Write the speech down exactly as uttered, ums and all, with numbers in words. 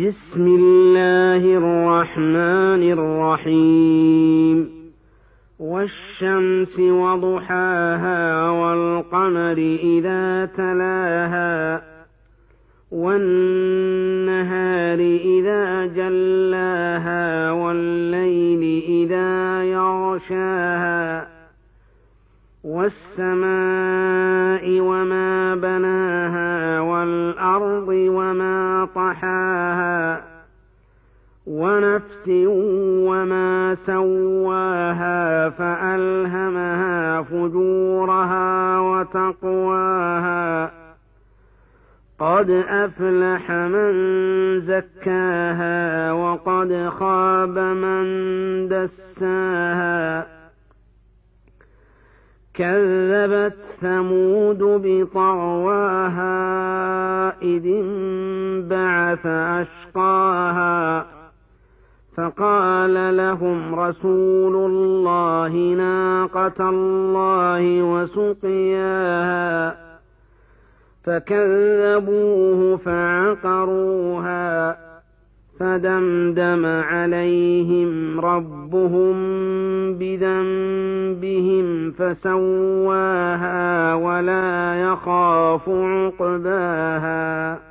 بسم الله الرحمن الرحيم والشمس وضحاها والقمر إذا تلاها والنهار إذا جلاها والليل إذا يغشاها والسماء وما بناها والأرض وما طحاها ونفس وما سواها فألهمها فجورها وتقواها قد أفلح من زكاها وقد خاب من دساها كذبت ثمود بطغواها إذ انبعث أشقاها فقال لهم رسول الله ناقة الله وسقياها فكذبوه فعقروها فدمدم عليهم ربهم بذنبهم فسواها ولا يخاف عقباها